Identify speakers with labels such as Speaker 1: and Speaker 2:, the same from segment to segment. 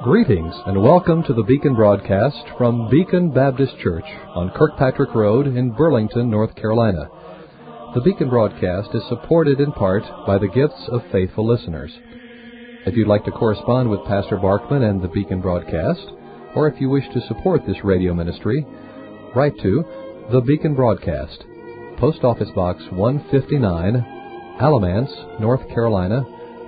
Speaker 1: Greetings and welcome to the Beacon broadcast from Beacon Baptist Church on Kirkpatrick Road in Burlington, North Carolina. The Beacon broadcast is supported in part by the gifts of faithful listeners. If you'd like to correspond with Pastor Barkman and the Beacon broadcast, or if you wish to support this radio ministry, write to the Beacon broadcast, Post Office Box 159, Alamance, North Carolina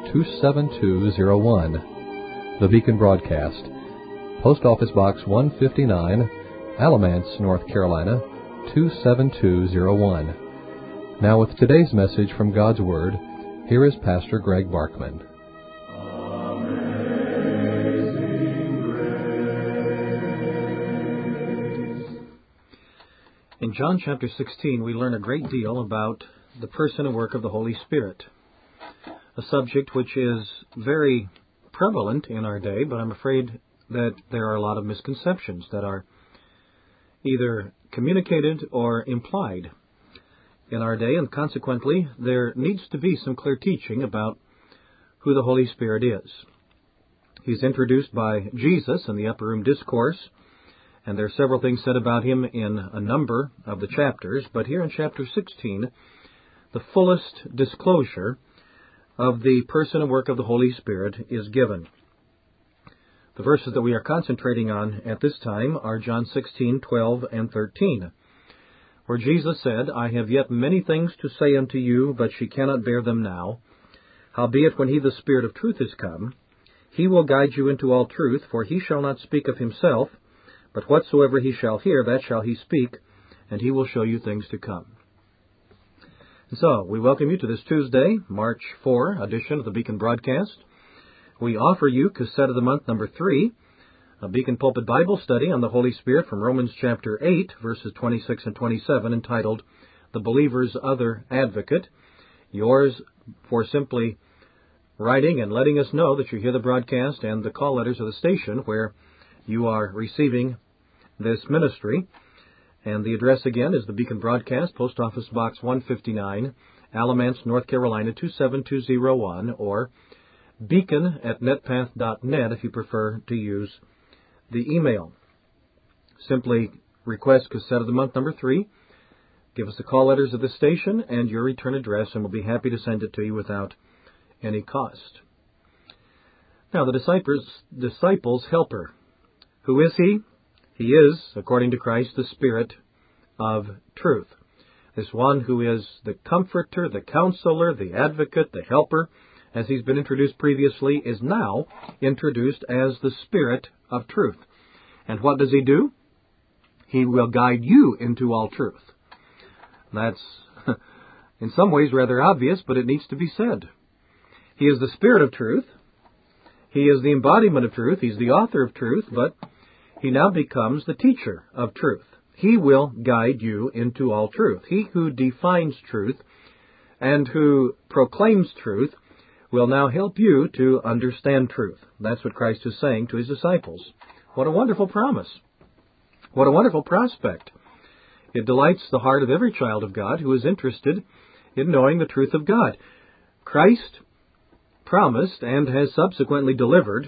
Speaker 1: 27201. The Beacon broadcast, Post Office Box 159, Alamance, North Carolina 27201. Now with today's message from God's Word, here is Pastor Greg Barkman.
Speaker 2: In John chapter 16, we learn a great deal about the person and work of the Holy Spirit, a subject which is very prevalent in our day, but I'm afraid that there are a lot of misconceptions that are either communicated or implied in our day, and consequently there needs to be some clear teaching about who the Holy Spirit is. He's introduced by Jesus in the Upper Room Discourse, and there are several things said about him in a number of the chapters, but here in chapter 16, the fullest disclosure of the person and work of the Holy Spirit is given. The verses that we are concentrating on at this time are John 16:12 and 13, where Jesus said, "I have yet many things to say unto you, but ye cannot bear them now. Howbeit when he the Spirit of truth is come, he will guide you into all truth, for he shall not speak of himself, but whatsoever he shall hear, that shall he speak, and he will show you things to come." So, we welcome you to this Tuesday, March 4 edition of the Beacon broadcast. We offer you Cassette of the Month number 3, a Beacon Pulpit Bible study on the Holy Spirit from Romans chapter 8, verses 26 and 27, entitled The Believer's Other Advocate. Yours for simply writing and letting us know that you hear the broadcast, and the call letters of the station where you are receiving this ministry. And the address again is the Beacon Broadcast, Post Office Box 159, Alamance, North Carolina 27201, or beacon@netpath.net if you prefer to use the email. Simply request Cassette of the Month number 3, give us the call letters of the station and your return address, and we'll be happy to send it to you without any cost. Now, the disciples' helper. Who is he? He is, according to Christ, the Spirit of truth. This one who is the comforter, the counselor, the advocate, the helper, as he's been introduced previously, is now introduced as the Spirit of truth. And what does he do? He will guide you into all truth. That's, in some ways, rather obvious, but it needs to be said. He is the Spirit of truth. He is the embodiment of truth. He's the author of truth, but he now becomes the teacher of truth. He will guide you into all truth. He who defines truth and who proclaims truth will now help you to understand truth. That's what Christ is saying to his disciples. What a wonderful promise. What a wonderful prospect. It delights the heart of every child of God who is interested in knowing the truth of God. Christ promised and has subsequently delivered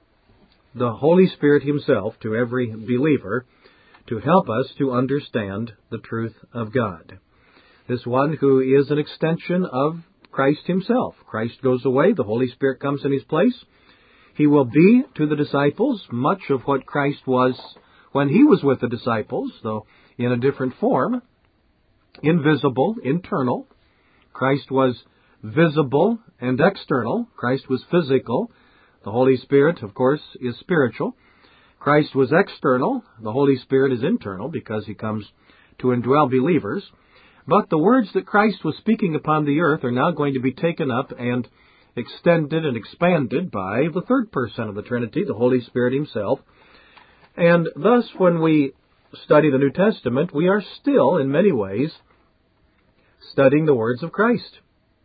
Speaker 2: the Holy Spirit himself to every believer to help us to understand the truth of God. This one who is an extension of Christ himself. Christ goes away, the Holy Spirit comes in his place. He will be to the disciples much of what Christ was when he was with the disciples, though in a different form, invisible, internal. Christ was visible and external. Christ was physical. The Holy Spirit, of course, is spiritual. Christ was external. The Holy Spirit is internal because he comes to indwell believers. But the words that Christ was speaking upon the earth are now going to be taken up and extended and expanded by the third person of the Trinity, the Holy Spirit himself. And thus, when we study the New Testament, we are still, in many ways, studying the words of Christ.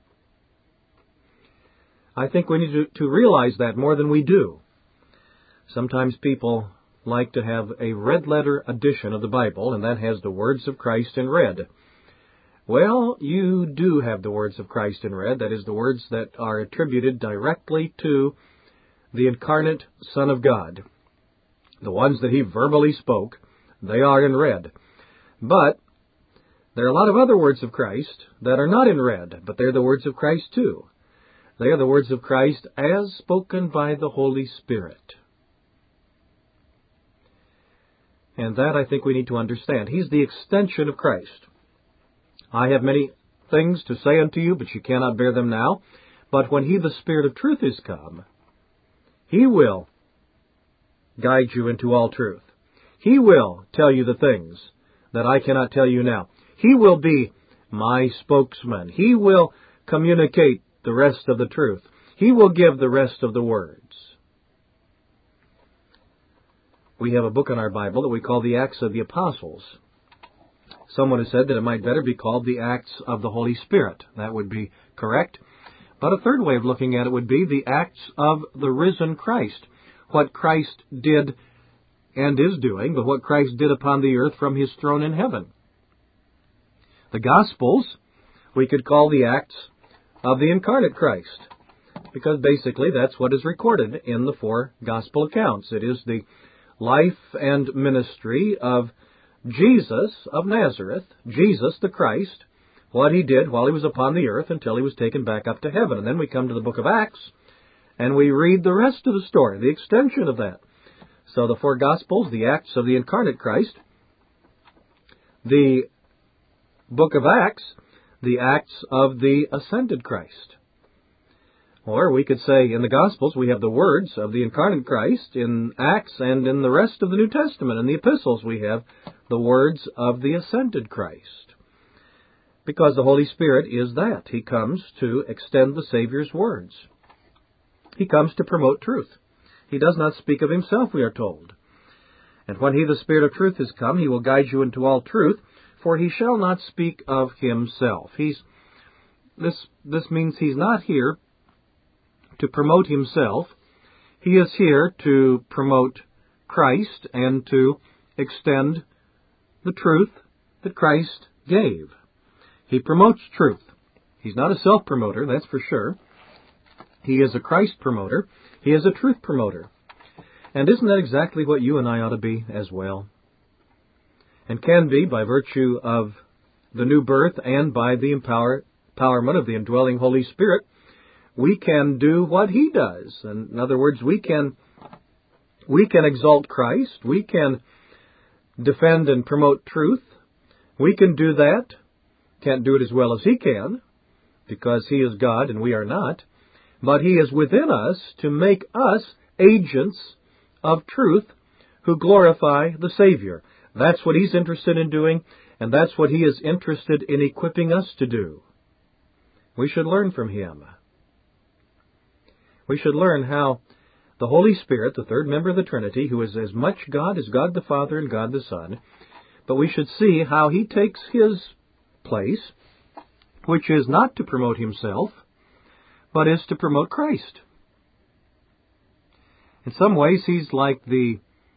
Speaker 2: I think we need to realize that more than we do. Sometimes people like to have a red-letter edition of the Bible, and that has the words of Christ in red. Well, you do have the words of Christ in red. That is, the words that are attributed directly to the incarnate Son of God. The ones that he verbally spoke, they are in red. But there are a lot of other words of Christ that are not in red, but they're the words of Christ too. They are the words of Christ as spoken by the Holy Spirit. And that I think we need to understand. He's the extension of Christ. I have many things to say unto you, but you cannot bear them now. But when He, the Spirit of truth, is come, He will guide you into all truth. He will tell you the things that I cannot tell you now. He will be my spokesman. He will communicate the rest of the truth. He will give the rest of the words. We have a book in our Bible that we call the Acts of the Apostles. Someone has said that it might better be called the Acts of the Holy Spirit. That would be correct. But a third way of looking at it would be the Acts of the risen Christ. What Christ did and is doing, but what Christ did upon the earth from His throne in heaven. The Gospels we could call the Acts of the incarnate Christ, because basically that's what is recorded in the 4 Gospel accounts. It is the life and ministry of Jesus of Nazareth, Jesus the Christ, what He did while He was upon the earth until He was taken back up to heaven. And then we come to the book of Acts, and we read the rest of the story, the extension of that. So the 4 Gospels, the Acts of the incarnate Christ, the book of Acts, the Acts of the ascended Christ. Or we could say in the Gospels we have the words of the incarnate Christ. In Acts and in the rest of the New Testament, in the epistles, we have the words of the ascended Christ. Because the Holy Spirit is that. He comes to extend the Savior's words. He comes to promote truth. He does not speak of Himself, we are told. And when He, the Spirit of truth, is come, He will guide you into all truth, for He shall not speak of Himself. This means He's not here to promote Himself. He is here to promote Christ and to extend the truth that Christ gave. He promotes truth. He's not a self-promoter, that's for sure. He is a Christ promoter. He is a truth promoter. And isn't that exactly what you and I ought to be as well? And can be by virtue of the new birth and by the empowerment of the indwelling Holy Spirit. We can do what He does. In other words, we can exalt Christ. We can defend and promote truth. We can do that. Can't do it as well as He can, because He is God and we are not. But He is within us to make us agents of truth who glorify the Savior. That's what He's interested in doing, and that's what He is interested in equipping us to do. We should learn from Him. We should learn how the Holy Spirit, the third member of the Trinity, who is as much God as God the Father and God the Son, but we should see how He takes His place, which is not to promote Himself, but is to promote Christ. In some ways, He's like the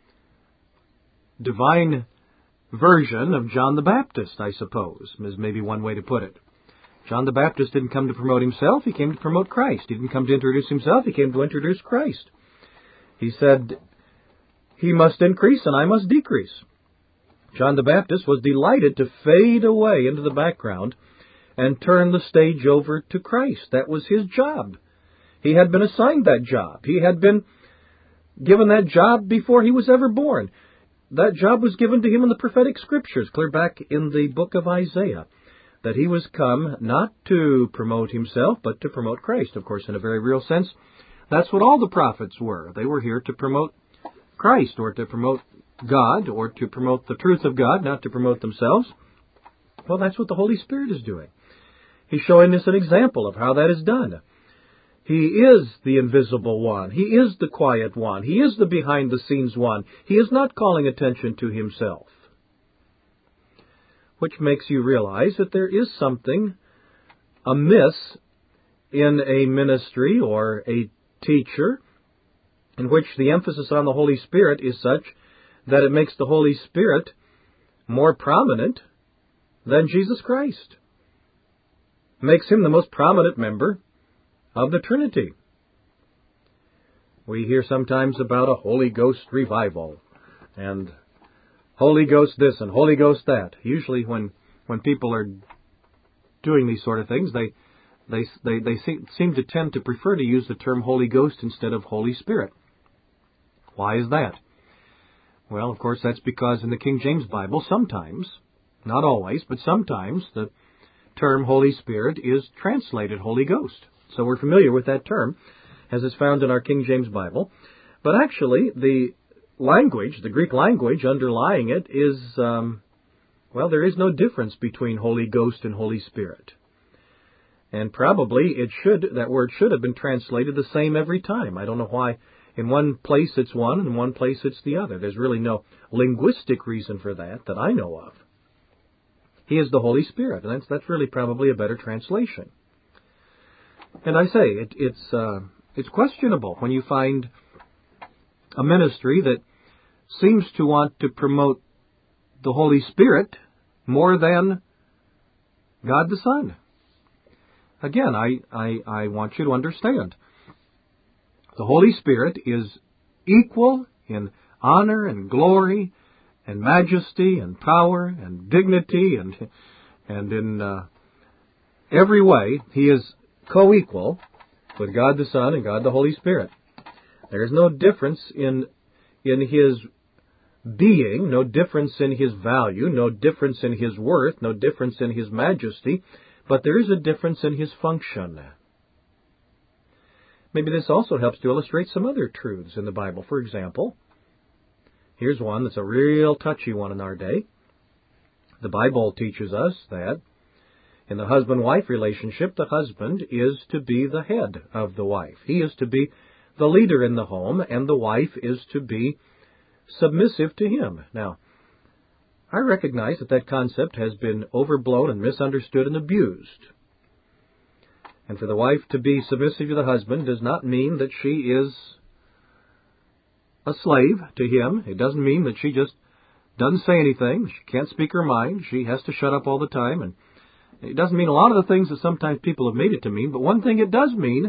Speaker 2: divine version of John the Baptist, I suppose, is maybe one way to put it. John the Baptist didn't come to promote himself, he came to promote Christ. He didn't come to introduce himself, he came to introduce Christ. He said, He must increase and I must decrease. John the Baptist was delighted to fade away into the background and turn the stage over to Christ. That was his job. He had been assigned that job. He had been given that job before he was ever born. That job was given to him in the prophetic scriptures, clear back in the book of Isaiah, that he was come not to promote himself, but to promote Christ. Of course, in a very real sense, that's what all the prophets were. They were here to promote Christ, or to promote God, or to promote the truth of God, not to promote themselves. Well, that's what the Holy Spirit is doing. He's showing us an example of how that is done. He is the invisible one. He is the quiet one. He is the behind-the-scenes one. He is not calling attention to himself. Which makes you realize that there is something amiss in a ministry or a teacher in which the emphasis on the Holy Spirit is such that it makes the Holy Spirit more prominent than Jesus Christ. Makes him the most prominent member of the Trinity. We hear sometimes about a Holy Ghost revival, and Holy Ghost this and Holy Ghost that. Usually when people are doing these sort of things, they seem to tend to prefer to use the term Holy Ghost instead of Holy Spirit. Why is that? Well, of course, that's because in the King James Bible, sometimes, not always, but sometimes, the term Holy Spirit is translated Holy Ghost. So we're familiar with that term, as is found in our King James Bible. But actually, the language, the Greek language underlying it is, there is no difference between Holy Ghost and Holy Spirit. And probably that word should have been translated the same every time. I don't know why. In one place it's one, and in one place it's the other. There's really no linguistic reason for that I know of. He is the Holy Spirit, and that's really probably a better translation. And I say, it's questionable when you find a ministry that seems to want to promote the Holy Spirit more than God the Son. Again, I want you to understand. The Holy Spirit is equal in honor and glory and majesty and power and dignity and in every way. He is co-equal with God the Son and God the Holy Spirit. There is no difference in His being, no difference in His value, no difference in His worth, no difference in His majesty, but there is a difference in His function. Maybe this also helps to illustrate some other truths in the Bible. For example, here's one that's a real touchy one in our day. The Bible teaches us that in the husband-wife relationship, the husband is to be the head of the wife. He is to be the leader in the home, and the wife is to be submissive to him. Now, I recognize that concept has been overblown and misunderstood and abused. And for the wife to be submissive to the husband does not mean that she is a slave to him. It doesn't mean that she just doesn't say anything. She can't speak her mind. She has to shut up all the time. And it doesn't mean a lot of the things that sometimes people have made it to mean. But one thing it does mean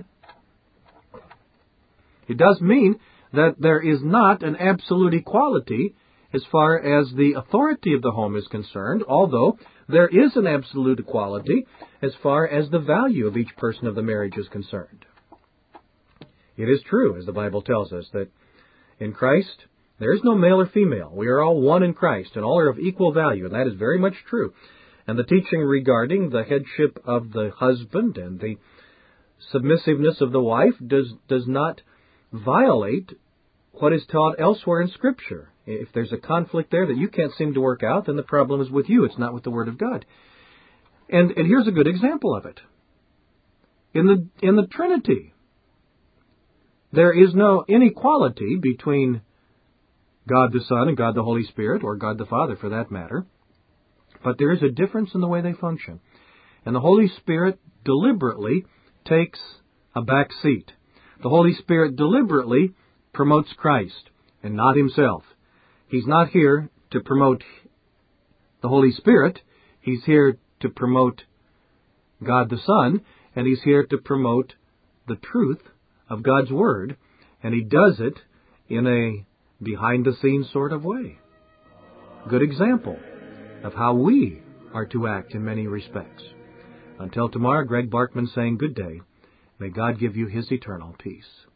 Speaker 2: that there is not an absolute equality as far as the authority of the home is concerned, although there is an absolute equality as far as the value of each person of the marriage is concerned. It is true, as the Bible tells us, that in Christ there is no male or female. We are all one in Christ, and all are of equal value, and that is very much true. And the teaching regarding the headship of the husband and the submissiveness of the wife does not violate what is taught elsewhere in Scripture. If there's a conflict there that you can't seem to work out, then the problem is with you. It's not with the Word of God. And here's a good example of it. In the Trinity, there is no inequality between God the Son and God the Holy Spirit, or God the Father for that matter. But there is a difference in the way they function. And the Holy Spirit deliberately takes a back seat. The Holy Spirit deliberately promotes Christ and not Himself. He's not here to promote the Holy Spirit. He's here to promote God the Son, and He's here to promote the truth of God's Word, and He does it in a behind-the-scenes sort of way. Good example of how we are to act in many respects. Until tomorrow, Greg Barkman saying good day. May God give you His eternal peace.